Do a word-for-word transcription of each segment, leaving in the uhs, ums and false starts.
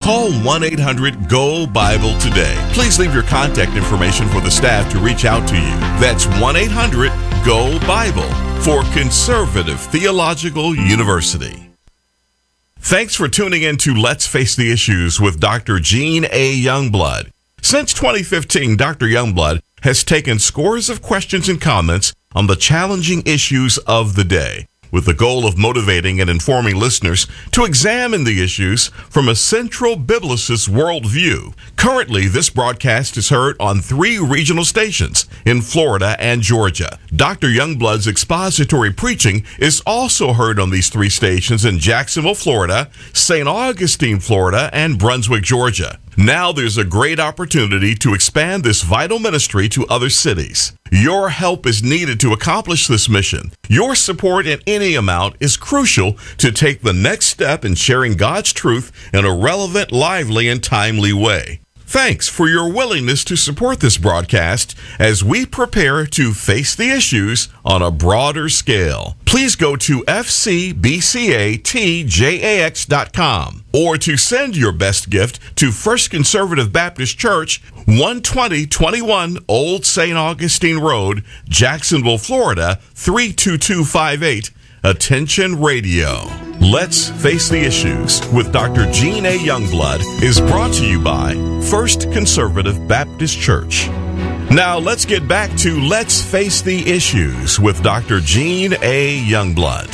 Call one eight hundred G O Bible today. Please leave your contact information for the staff to reach out to you. That's one eight hundred G O Bible for Conservative Theological University. Thanks for tuning in to Let's Face the Issues with Doctor Gene A. Youngblood. Since twenty fifteen, Doctor Youngblood has taken scores of questions and comments on the challenging issues of the day, with the goal of motivating and informing listeners to examine the issues from a central biblicist worldview. Currently, this broadcast is heard on three regional stations in Florida and Georgia. Doctor Youngblood's expository preaching is also heard on these three stations in Jacksonville, Florida, Saint Augustine, Florida, and Brunswick, Georgia. Now there's a great opportunity to expand this vital ministry to other cities. Your help is needed to accomplish this mission. Your support in any amount is crucial to take the next step in sharing God's truth in a relevant, lively, and timely way. Thanks for your willingness to support this broadcast as we prepare to face the issues on a broader scale. Please go to f c b c a t j a x dot com or to send your best gift to First Conservative Baptist Church, one twenty twenty-one Old Saint Augustine Road, Jacksonville, Florida, three two two five eight. Attention Radio. Let's Face the Issues with Doctor Gene A. Youngblood is brought to you by First Conservative Baptist Church. Now let's get back to Let's Face the Issues with Doctor Gene A. Youngblood.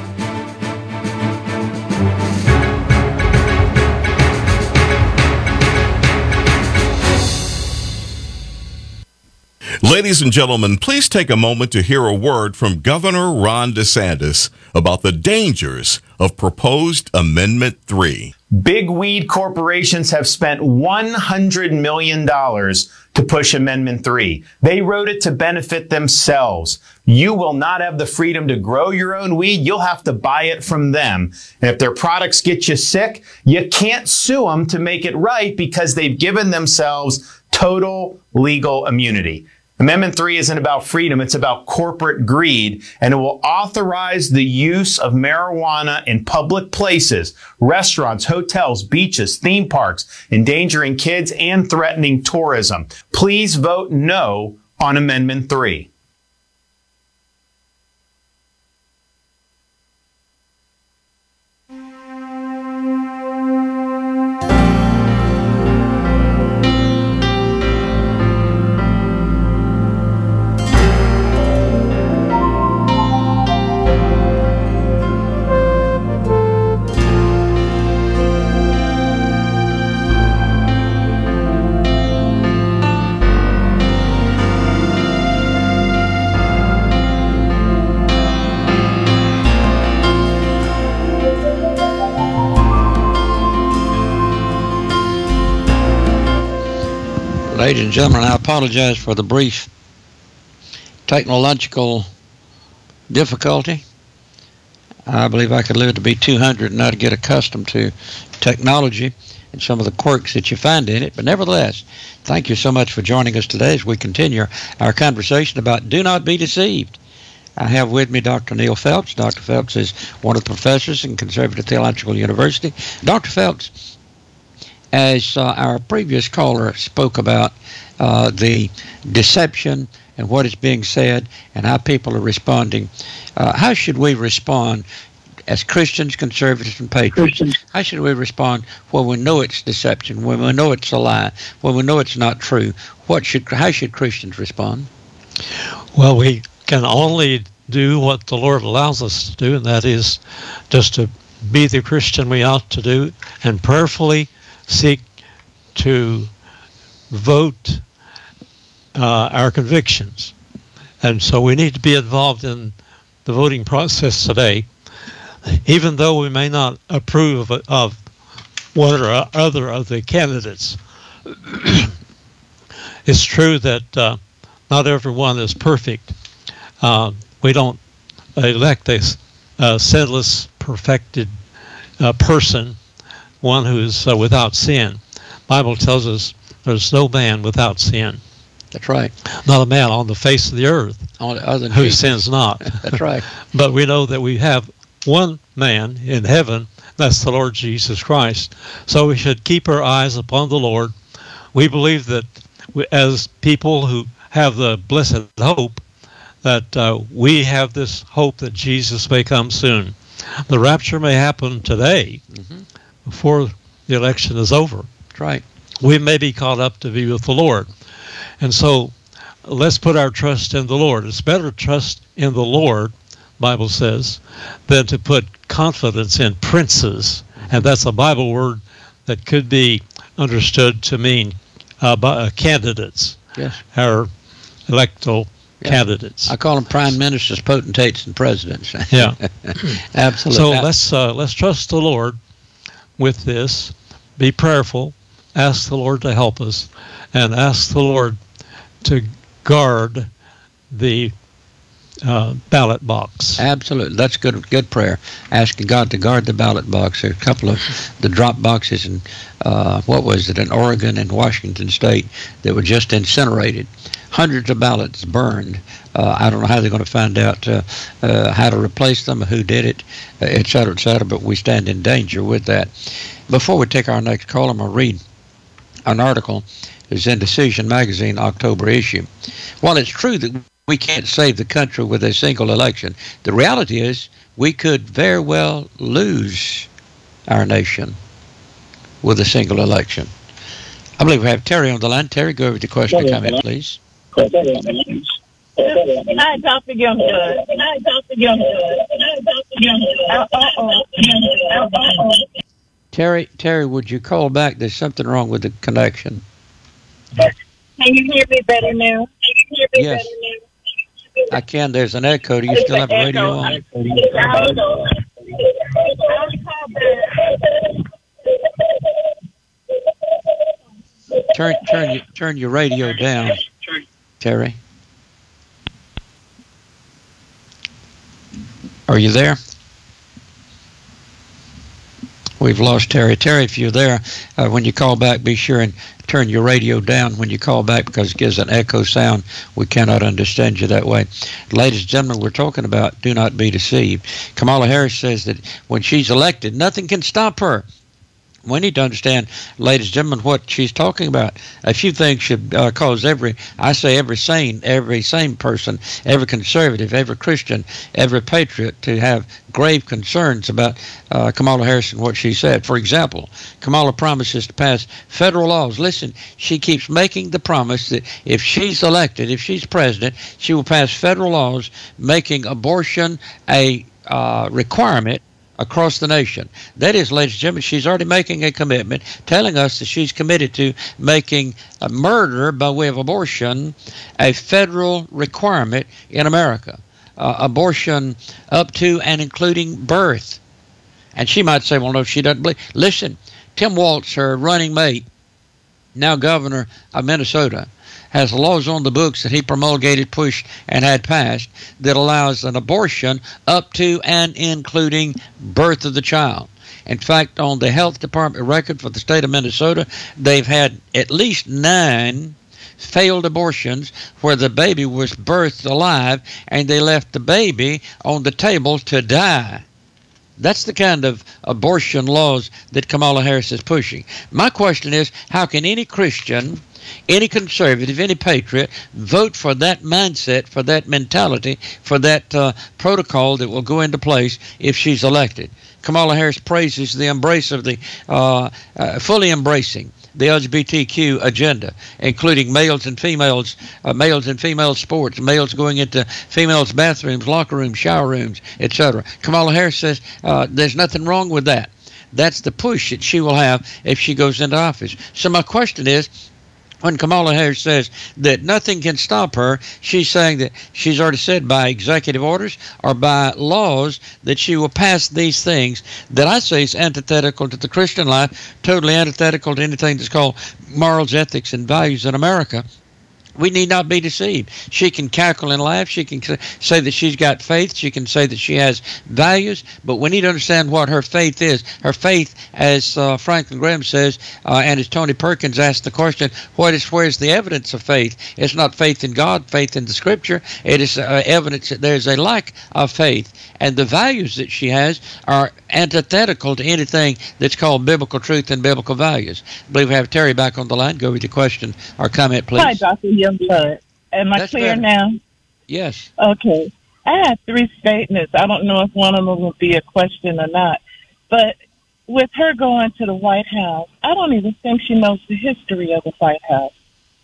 Ladies and gentlemen, please take a moment to hear a word from Governor Ron DeSantis about the dangers of proposed Amendment three. Big weed corporations have spent one hundred million dollars to push Amendment three. They wrote it to benefit themselves. You will not have the freedom to grow your own weed. You'll have to buy it from them. And if their products get you sick, you can't sue them to make it right because they've given themselves total legal immunity. Amendment three isn't about freedom, it's about corporate greed, and it will authorize the use of marijuana in public places, restaurants, hotels, beaches, theme parks, endangering kids and threatening tourism. Please vote no on Amendment three. Ladies and gentlemen, I apologize for the brief technological difficulty. I believe I could live to be two hundred and not get accustomed to technology and some of the quirks that you find in it. But nevertheless, thank you so much for joining us today as we continue our conversation about do not be deceived. I have with me Doctor Neil Phelps. Doctor Phelps is one of the professors in Conservative Theological University. Doctor Phelps, as uh, our previous caller spoke about uh, the deception and what is being said and how people are responding, uh, how should we respond as Christians, conservatives, and patriots? Christians. How should we respond when we know it's deception, when we know it's a lie, when we know it's not true? What should, how should Christians respond? Well, we can only do what the Lord allows us to do, and that is just to be the Christian we ought to do and prayerfully seek to vote uh, our convictions. And so we need to be involved in the voting process today, even though we may not approve of, of one or other of the candidates. It's true that uh, not everyone is perfect. Uh, we don't elect a uh, sinless, perfected uh, person, one who's uh, without sin. Bible tells us there's no man without sin. That's right. Not a man on the face of the earth other than who Jesus. sins not. That's right. But we know that we have one man in heaven That's the Lord Jesus Christ. So we should keep our eyes upon the Lord. We believe that we, as people who have the blessed hope, that uh, we have this hope that Jesus may come soon. The rapture may happen today, mm-hmm. before the election is over. That's right. We may be caught up to be with the Lord. And so let's put our trust in the Lord. It's better to trust in the Lord, Bible says, than to put confidence in princes. And that's a Bible word that could be understood to mean uh, by, uh, candidates. Yes. Our electoral yeah. candidates. I call them prime ministers, potentates, and presidents. Yeah. Absolutely. So let's uh, let's trust the Lord with this. Be prayerful. Ask the Lord to help us, and ask the Lord to guard the uh, ballot box. Absolutely. That's good good prayer. Asking God to guard the ballot box. There are a couple of the drop boxes in, uh, what was it, in Oregon and Washington State that were just incinerated. Hundreds of ballots burned. Uh, I don't know how they're going to find out uh, uh, how to replace them, who did it, uh, et cetera, et cetera, but we stand in danger with that. Before we take our next call, I'm going to read an article that's in Decision Magazine, October issue. While it's true that we can't save the country with a single election, the reality is we could very well lose our nation with a single election. I believe we have Terry on the line. Terry, go over to the question and comment, please. I talk to young blood. I talk to young blood. I talk to young blood. Terry, Terry, would you call back? There's something wrong with the connection. Can you hear me better now? Can you hear me yes. better now? I can. There's an echo. Do you still have a radio on? Turn, turn, your, turn your radio down, Terry. Are you there? We've lost Terry. Terry, if you're there, uh, when you call back, be sure and turn your radio down when you call back, because it gives an echo sound. We cannot understand you that way. Ladies and gentlemen, we're talking about do not be deceived. Kamala Harris says that when she's elected, nothing can stop her. We need to understand, ladies and gentlemen, what she's talking about. A few things should uh, cause every, I say every sane, every sane person, every conservative, every Christian, every patriot to have grave concerns about uh, Kamala Harris and what she said. For example, Kamala promises to pass federal laws. Listen, she keeps making the promise that if she's elected, if she's president, she will pass federal laws making abortion a uh, requirement across the nation. That is, ladies and gentlemen, she's already making a commitment, telling us that she's committed to making a murder by way of abortion a federal requirement in America. Uh, abortion up to and including birth. And she might say, well, no, she doesn't believe. Listen, Tim Walz, her running mate, now governor of Minnesota, has laws on the books that he promulgated, pushed, and had passed that allows an abortion up to and including birth of the child. In fact, on the health department record for the state of Minnesota, they've had at least nine failed abortions where the baby was birthed alive and they left the baby on the table to die. That's the kind of abortion laws that Kamala Harris is pushing. My question is, how can any Christian, any conservative, any patriot vote for that mindset, for that mentality, for that uh, protocol that will go into place if she's elected? Kamala Harris praises the embrace of the, uh, uh, fully embracing the L G B T Q agenda, including males and females, uh, males and female sports, males going into females' bathrooms, locker rooms, shower rooms, et cetera. Kamala Harris says uh, there's nothing wrong with that. That's the push that she will have if she goes into office. So my question is, when Kamala Harris says that nothing can stop her, she's saying that she's already said by executive orders or by laws that she will pass these things that I say is antithetical to the Christian life, totally antithetical to anything that's called morals, ethics, and values in America. We need not be deceived. She can cackle and laugh. She can say that she's got faith. She can say that she has values. But we need to understand what her faith is. Her faith, as uh, Franklin Graham says, uh, and as Tony Perkins asked the question, what is where is the evidence of faith? It's not faith in God, faith in the Scripture. It is uh, evidence that there's a lack of faith. And the values that she has are antithetical to anything that's called biblical truth and biblical values. I believe we have Terry back on the line. Go with your question or comment, please. Hi, Doctor Youngblood. Am I That's clear better. now? Yes. Okay. I have three statements. I don't know if one of them will be a question or not. But with her going to the White House, I don't even think she knows the history of the White House.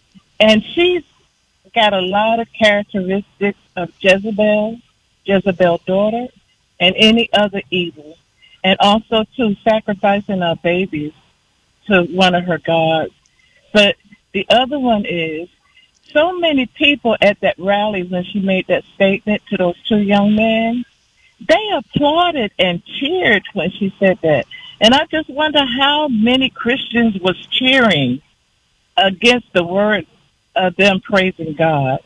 And she's got a lot of characteristics of Jezebel, Jezebel's daughter, and any other evil. And also, too, sacrificing our babies to one of her gods. But the other one is, so many people at that rally when she made that statement to those two young men, they applauded and cheered when she said that. And I just wonder how many Christians was cheering against the word of them praising God.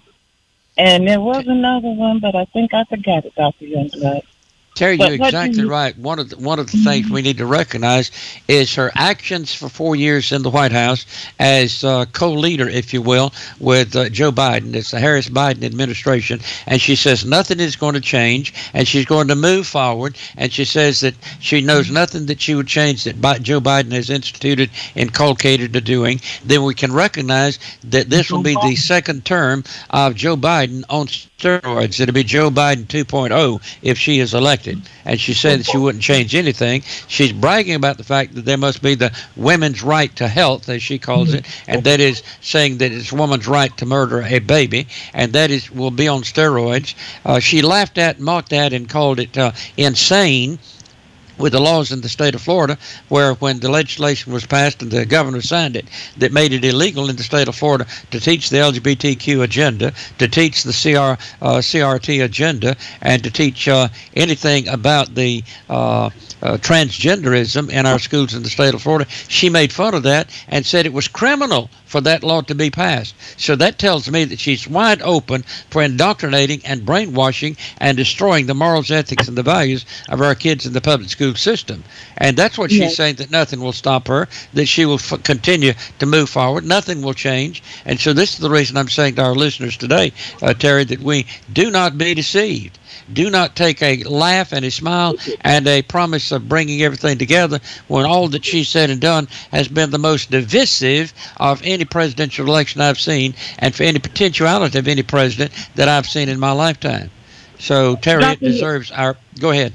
And there was another one, but I think I forgot it, Doctor Youngblood. Terry, But you're what do exactly you- right. One of the, one of the things we need to recognize is her actions for four years in the White House as uh, co-leader, if you will, with uh, Joe Biden. It's the Harris-Biden administration, and she says nothing is going to change, and she's going to move forward. And she says that she knows nothing that she would change that Bi- Joe Biden has instituted, inculcated to doing. Then we can recognize that this will be the second term of Joe Biden on steroids. It'll be Joe Biden two point oh if she is elected. And she said that she wouldn't change anything. She's bragging about the fact that there must be the women's right to health, as she calls it, and that is saying that it's a woman's right to murder a baby, and that is will be on steroids. Uh, she laughed at, mocked at, and called it uh, insane with the laws in the state of Florida, where when the legislation was passed and the governor signed it, that made it illegal in the state of Florida to teach the L G B T Q agenda, to teach the C R, uh, C R T agenda, and to teach uh, anything about the uh, uh, transgenderism in our schools in the state of Florida. She made fun of that and said it was criminal for that law to be passed. So that tells me that she's wide open for indoctrinating and brainwashing and destroying the morals, ethics, and the values of our kids in the public school system. And that's what she's Yes. saying, that nothing will stop her, that she will f- continue to move forward. Nothing will change. And so this is the reason I'm saying to our listeners today, uh, Terry, that we do not be deceived. Do not take a laugh and a smile and a promise of bringing everything together when all that she said and done has been the most divisive of any presidential election I've seen, and for any potentiality of any president that I've seen in my lifetime. So, Terry, it Doctor deserves our... Go ahead.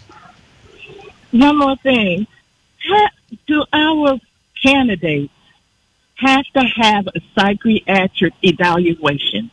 One more thing. Ha- do our candidates have to have a psychiatric evaluation?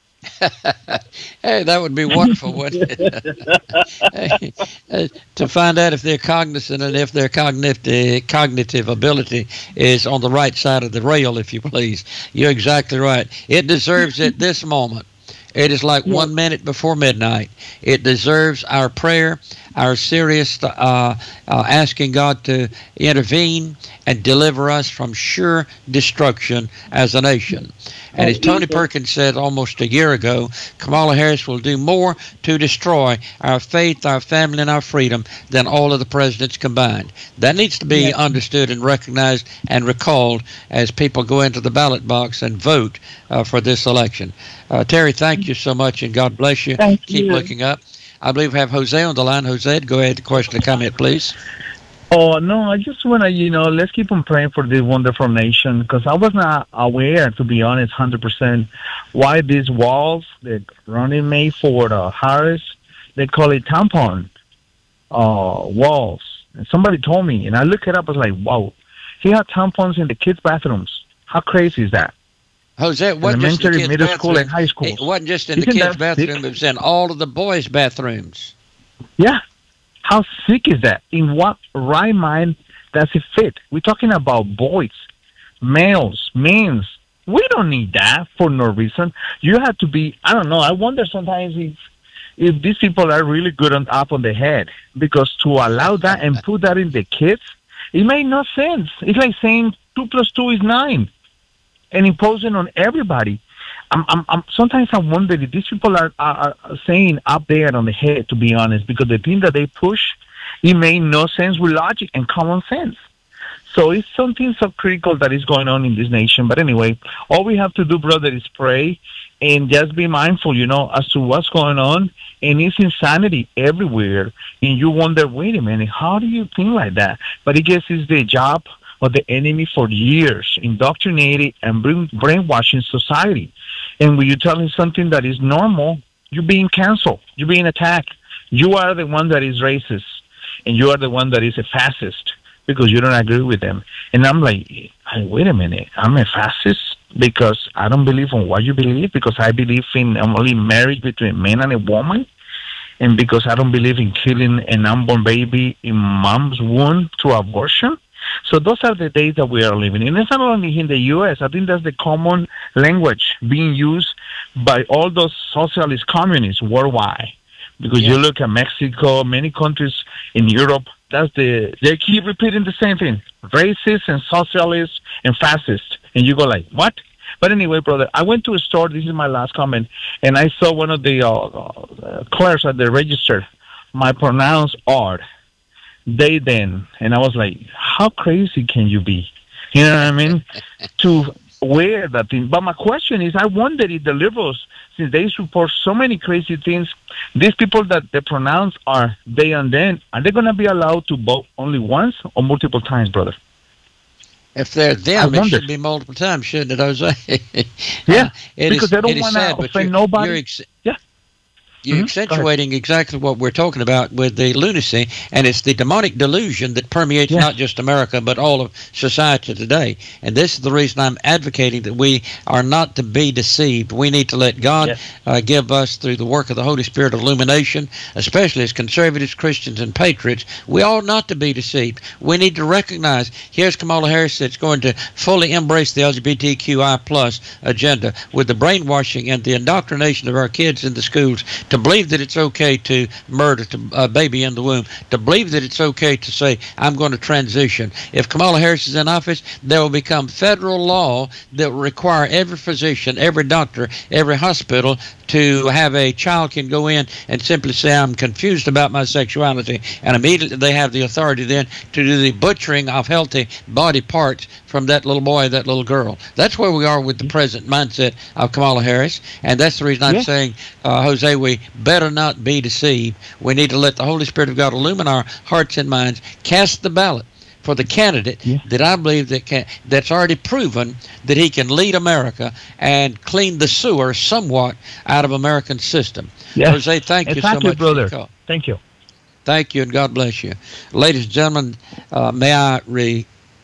Hey, that would be wonderful, wouldn't it? Hey, uh, to find out if they're cognizant and if their cognitive cognitive ability is on the right side of the rail, if you please. You're exactly right. It deserves it this moment. It is like one minute before midnight. It deserves our prayer, our serious uh, uh, asking God to intervene and deliver us from sure destruction as a nation. And as Tony Perkins said almost a year ago, Kamala Harris will do more to destroy our faith, our family, and our freedom than all of the presidents combined. That needs to be Yes. understood and recognized and recalled as people go into the ballot box and vote uh, for this election. Uh, Terry, thank you so much, and God bless you. Thank Keep you. looking up. I believe we have Jose on the line. Jose, go ahead. The question and comment, please. Oh, no, I just want to, you know, let's keep on praying for this wonderful nation, because I was not aware, to be honest, one hundred percent, why these walls that running made for the Harris, they call it tampon uh, walls. And somebody told me, and I looked it up, I was like, wow, he had tampons in the kids' bathrooms. How crazy is that? Jose, it wasn't just in the Elementary, kids' middle bathroom. school, and high school. It wasn't just in the Isn't kids' that sick? bathroom. It was in all of the boys' bathrooms. Yeah. How sick is that? In what right mind does it fit? We're talking about boys, males, men. We don't need that for no reason. You have to be, I don't know, I wonder sometimes if if these people are really good on up on the head, because to allow that and put that in the kids, it made no sense. It's like saying two plus two is nine and imposing on everybody. I'm, I'm, I'm sometimes I wonder if these people are, are, are saying up there on the head, to be honest, because the thing that they push, it made no sense with logic and common sense. So it's something so critical that is going on in this nation. But anyway, all we have to do, brother, is pray and just be mindful, you know, as to what's going on. And it's insanity everywhere. And you wonder, wait a minute, how do you think like that? But I guess it's the job of the enemy for years, indoctrinating and brain, brainwashing society. And when you tell him something that is normal, you're being canceled. You're being attacked. You are the one that is racist. And you are the one that is a fascist because you don't agree with them. And I'm like, hey, wait a minute, I'm a fascist because I don't believe in what you believe, because I believe in only marriage between a man and a woman, and because I don't believe in killing an unborn baby in mom's womb through abortion. So those are the days that we are living in. It's not only in the U S. I think that's the common language being used by all those socialist communists worldwide. Because yeah. you look at Mexico, many countries in Europe, that's the they keep repeating the same thing: racist and socialist and fascist. And you go like, what? But anyway, brother, I went to a store. This is my last comment, and I saw one of the uh, uh, clerks at the register. My pronouns are they then, and I was like, how crazy can you be? You know what I mean? To wear that thing. But my question is, I wonder if the liberals, since they support so many crazy things, these people that they pronounce are they and then, are they going to be allowed to vote only once or multiple times, brother? If they're them, it should be multiple times, shouldn't it, Jose? Yeah, uh, because is, they don't want to offend nobody. You're ex- yeah. You're mm-hmm. accentuating exactly what we're talking about with the lunacy, and it's the demonic delusion that permeates yes. not just America, but all of society today. And this is the reason I'm advocating that we are not to be deceived. We need to let God yes. uh, give us, through the work of the Holy Spirit, illumination, especially as conservatives, Christians, and patriots. We ought not to be deceived. We need to recognize, here's Kamala Harris that's going to fully embrace the L G B T Q I plus agenda with the brainwashing and the indoctrination of our kids in the schools, to believe that it's okay to murder a baby in the womb, to believe that it's okay to say, I'm going to transition. If Kamala Harris is in office, there will become federal law that will require every physician, every doctor, every hospital to have a child can go in and simply say, I'm confused about my sexuality, and immediately they have the authority then to do the butchering of healthy body parts from that little boy, that little girl. That's where we are with the present mindset of Kamala Harris, and that's the reason I'm yeah. saying, uh, Jose, we better not be deceived. We need to let the Holy Spirit of God illumine our hearts and minds, cast the ballot for the candidate yeah. that I believe that can, that's already proven that he can lead America and clean the sewer somewhat out of American system. Yeah. Jose, thank you thank so you, much brother. for your call. Thank you. Thank you, and God bless you. Ladies and gentlemen, uh, may I re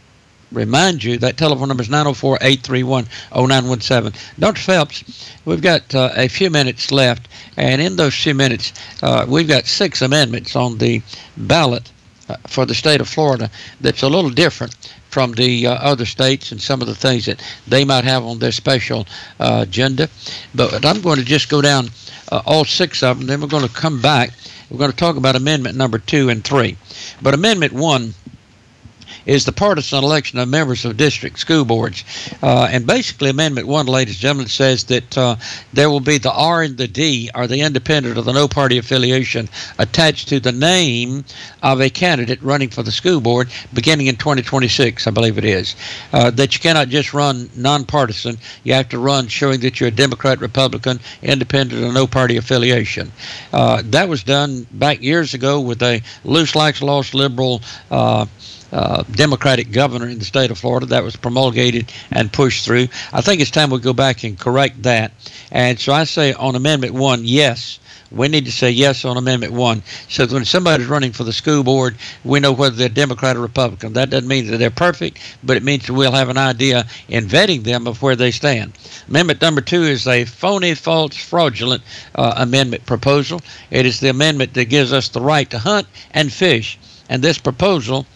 remind you that telephone number is nine oh four, eight three one, oh nine one seven. Doctor Phelps, we've got uh, a few minutes left, and in those few minutes, uh, we've got six amendments on the ballot uh, for the state of Florida that's a little different from the uh, other states and some of the things that they might have on their special uh, agenda. But I'm going to just go down uh, all six of them, then we're going to come back. We're going to talk about amendment number two and three. But amendment one is the partisan election of members of district school boards. Uh, and basically, Amendment one, ladies and gentlemen, says that uh, there will be the R and the D, or the independent or the no party affiliation, attached to the name of a candidate running for the school board beginning in twenty twenty-six, I believe it is. Uh, that you cannot just run nonpartisan. You have to run showing that you're a Democrat, Republican, independent, or no party affiliation. Uh, that was done back years ago with a loose likes lost liberal uh, Uh, Democratic governor in the state of Florida. That was promulgated and pushed through. I think it's time we go back and correct that. And so I say on Amendment one, yes. We need to say yes on Amendment one. So when somebody's running for the school board, we know whether they're Democrat or Republican. That doesn't mean that they're perfect, but it means that we'll have an idea in vetting them of where they stand. Amendment number two is a phony, false, fraudulent uh, amendment proposal. It is the amendment that gives us the right to hunt and fish. And this proposal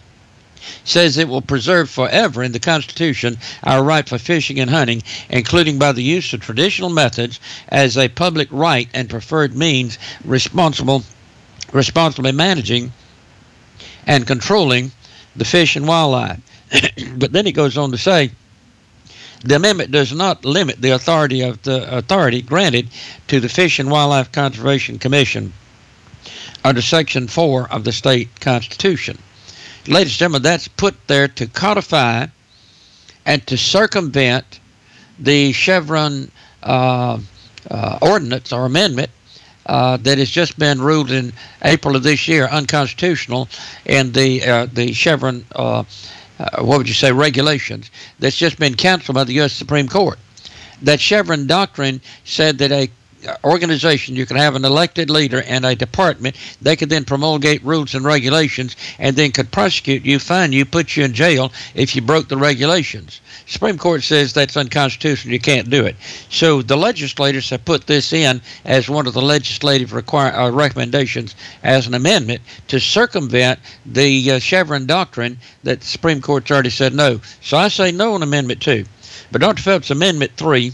says it will preserve forever in the Constitution our right for fishing and hunting, including by the use of traditional methods as a public right and preferred means, responsible, responsibly managing and controlling the fish and wildlife. But then he goes on to say The amendment does not limit the authority of the authority granted to the Fish and Wildlife Conservation Commission under Section four of the state constitution. Ladies and gentlemen, that's put there to codify and to circumvent the Chevron uh, uh, ordinance or amendment uh, that has just been ruled in April of this year unconstitutional in the uh, the Chevron, uh, uh, what would you say, regulations that's just been canceled by the U S Supreme Court. That Chevron doctrine said that a organization, you can have an elected leader and a department, they could then promulgate rules and regulations and then could prosecute you, fine you, put you in jail if you broke the regulations. Supreme Court says that's unconstitutional, you can't do it. So the legislators have put this in as one of the legislative require, uh, recommendations as an amendment to circumvent the uh, Chevron doctrine that the Supreme Court's already said no. So I say no on Amendment two. But Doctor Phelps, Amendment three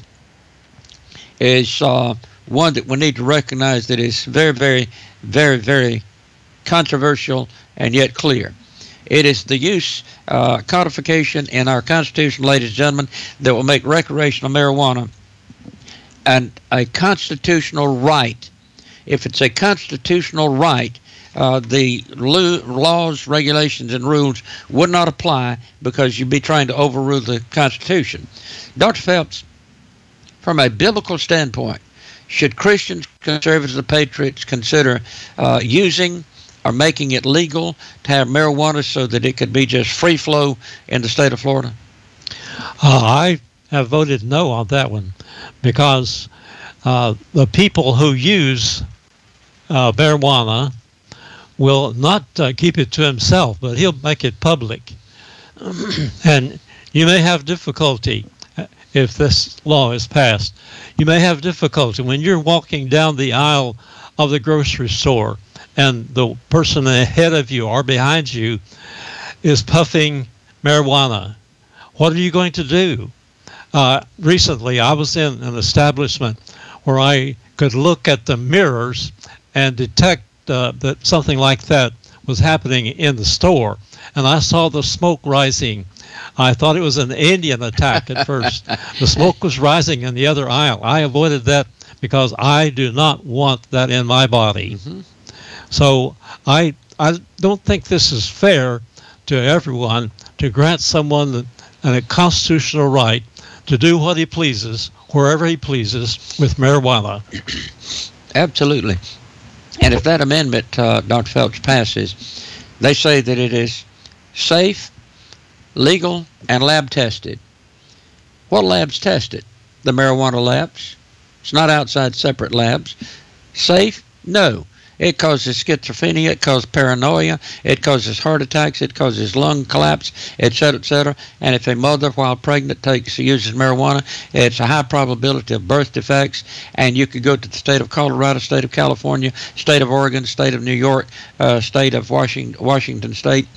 is uh, one that we need to recognize that is very, very, very, very controversial and yet clear. It is the use, uh, codification in our Constitution, ladies and gentlemen, that will make recreational marijuana an, a constitutional right. If it's a constitutional right, uh, the lo- laws, regulations, and rules would not apply because you'd be trying to overrule the Constitution. Doctor Phelps, from a biblical standpoint, should Christians, conservatives, and patriots consider uh, using or making it legal to have marijuana so that it could be just free flow in the state of Florida? Uh, I have voted no on that one because uh, the people who use uh, marijuana will not uh, keep it to himself, but he'll make it public. And you may have difficulty if this law is passed. You may have difficulty when you're walking down the aisle of the grocery store and the person ahead of you or behind you is puffing marijuana. What are you going to do? Uh, recently, I was in an establishment where I could look at the mirrors and detect uh, that something like that was happening in the store. And I saw the smoke rising. I thought it was an Indian attack at first. The smoke was rising in the other aisle. I avoided that because I do not want that in my body. Mm-hmm. So I I don't think this is fair to everyone to grant someone a constitutional right to do what he pleases, wherever he pleases, with marijuana. Absolutely. And if that amendment, uh, Doctor Phelps, passes, they say that it is safe, legal, and lab tested. What labs test it? The marijuana labs. It's not outside separate labs. Safe? No. It causes schizophrenia, it causes paranoia, it causes heart attacks, it causes lung collapse, et cetera, et cetera. And if a mother, while pregnant, takes uses marijuana, it's a high probability of birth defects. And you could go to the state of Colorado, state of California, state of Oregon, state of New York, uh, state of Washington, Washington State.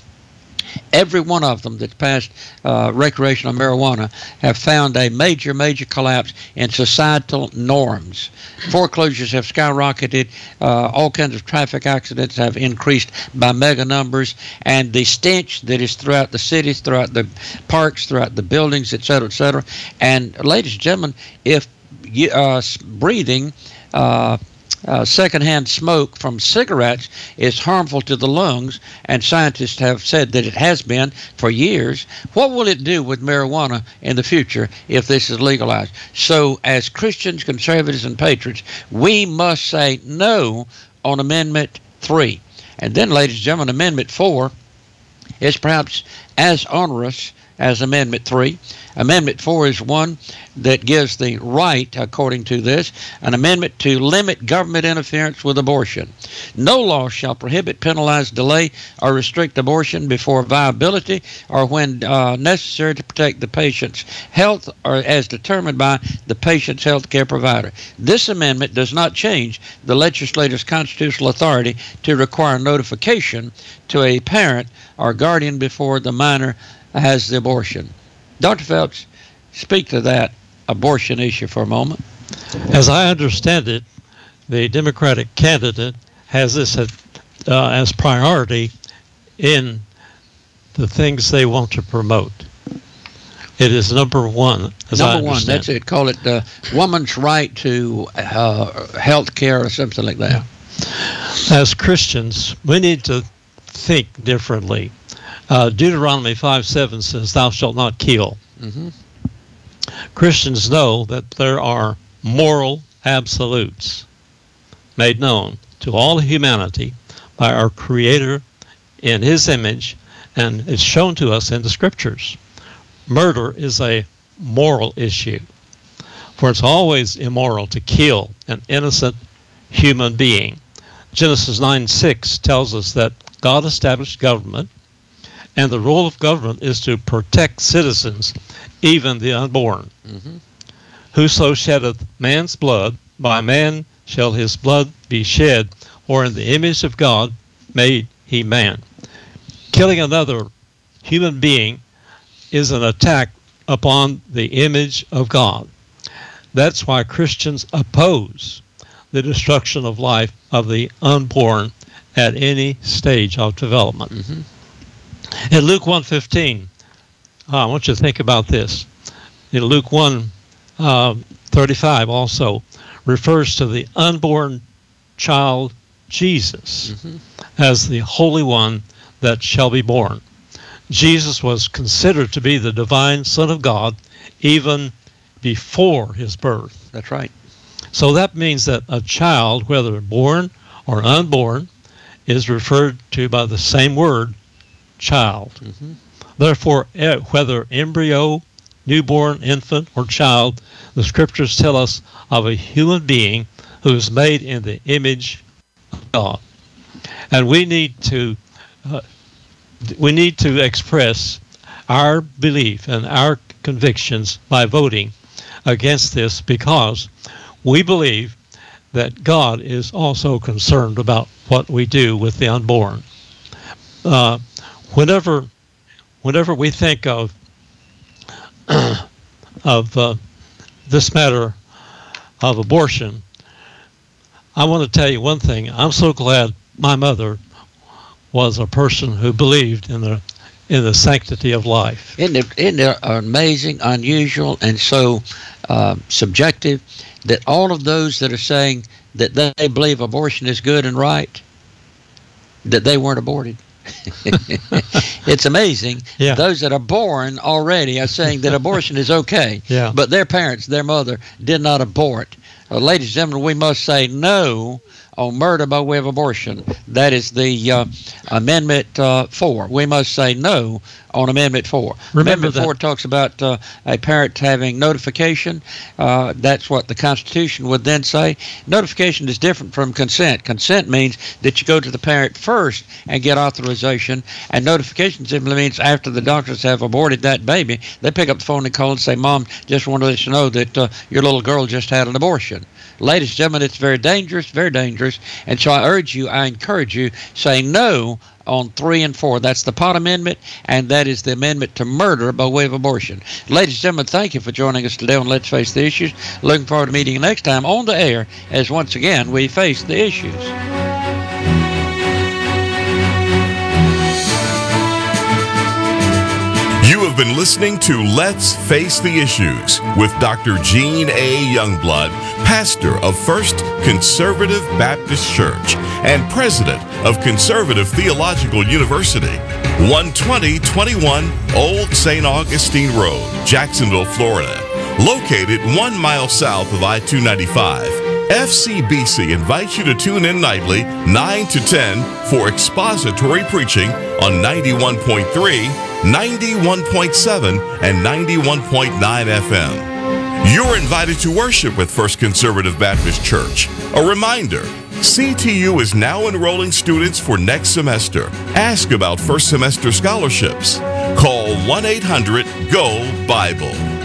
Every one of them that's passed uh, recreational marijuana have found a major, major collapse in societal norms. Foreclosures have skyrocketed. Uh, all kinds of traffic accidents have increased by mega numbers. And the stench that is throughout the cities, throughout the parks, throughout the buildings, et cetera, et cetera. And ladies and gentlemen, if you, uh, breathing uh, Uh, secondhand smoke from cigarettes is harmful to the lungs, and scientists have said that it has been for years, what will it do with marijuana in the future if this is legalized? So as Christians, conservatives, and patriots, we must say no on Amendment three. And then, ladies and gentlemen, Amendment four is perhaps as onerous as Amendment three. Amendment four is one that gives the right, according to this, an amendment to limit government interference with abortion. No law shall prohibit, penalize, delay, or restrict abortion before viability or when uh, necessary to protect the patient's health or as determined by the patient's health care provider. This amendment does not change the legislator's constitutional authority to require notification to a parent or guardian before the minor has the abortion. Doctor Phelps, speak to that abortion issue for a moment. As I understand it, the Democratic candidate has this at, uh, as priority in the things they want to promote. It is number one. As I Number one, understand. that's it. Call it uh, woman's right to uh, health care or something like that. As Christians, we need to think differently. Uh, Deuteronomy five seven says, "Thou shalt not kill." Mm-hmm. Christians know that there are moral absolutes made known to all humanity by our Creator in His image, and it's shown to us in the Scriptures. Murder is a moral issue, for it's always immoral to kill an innocent human being. Genesis nine six tells us that God established government, and the role of government is to protect citizens, even the unborn. Mm-hmm. Whoso sheddeth man's blood, by man shall his blood be shed, or in the image of God made he man. Killing another human being is an attack upon the image of God. That's why Christians oppose the destruction of life of the unborn at any stage of development. Mm-hmm. In Luke one fifteen, uh, I want you to think about this. In Luke one thirty-five also refers to the unborn child Jesus Mm-hmm. as the Holy One that shall be born. Jesus was considered to be the divine Son of God even before his birth. That's right. So that means that a child, whether born or unborn, is referred to by the same word, child. Mm-hmm. Therefore, eh, whether embryo, newborn, infant, or child, the Scriptures tell us of a human being who is made in the image of God. And we need to uh, we need to express our belief and our convictions by voting against this, because we believe that God is also concerned about what we do with the unborn. Uh, whenever, whenever we think of of uh, this matter of abortion, I want to tell you one thing. I'm so glad my mother was a person who believed in the in the sanctity of life. Isn't it, isn't it amazing, unusual, and so uh, subjective that all of those that are saying that they believe abortion is good and right, that they weren't aborted? It's amazing. Yeah. Those that are born already are saying that abortion is okay, Yeah. but their parents, their mother, did not abort. Uh, ladies and gentlemen, we must say no on murder by way of abortion. That is the uh, Amendment uh, four. We must say no on Amendment four. Remember Amendment that. four talks about uh, a parent having notification. Uh, that's what the Constitution would then say. Notification is different from consent. Consent means that you go to the parent first and get authorization, and notification simply means after the doctors have aborted that baby, they pick up the phone and call and say, "Mom, just want to let you know that uh, your little girl just had an abortion." Ladies and gentlemen, it's very dangerous, very dangerous. And so I urge you, I encourage you, say no on three and four. That's the Pot Amendment, and that is the amendment to murder by way of abortion. Ladies and gentlemen, thank you for joining us today on Let's Face the Issues. Looking forward to meeting you next time on the air as once again we face the issues. You have been listening to Let's Face the Issues with Doctor Gene A. Youngblood, pastor of First Conservative Baptist Church and president of Conservative Theological University, one twenty twenty-one Old Saint Augustine Road, Jacksonville, Florida. Located one mile south of I two ninety-five, F C B C invites you to tune in nightly, nine to ten, for expository preaching on ninety-one point three, ninety-one point seven, and ninety-one point nine F M. You're invited to worship with First Conservative Baptist Church. A reminder, C T U is now enrolling students for next semester. Ask about first semester scholarships. Call one eight hundred G O Bible.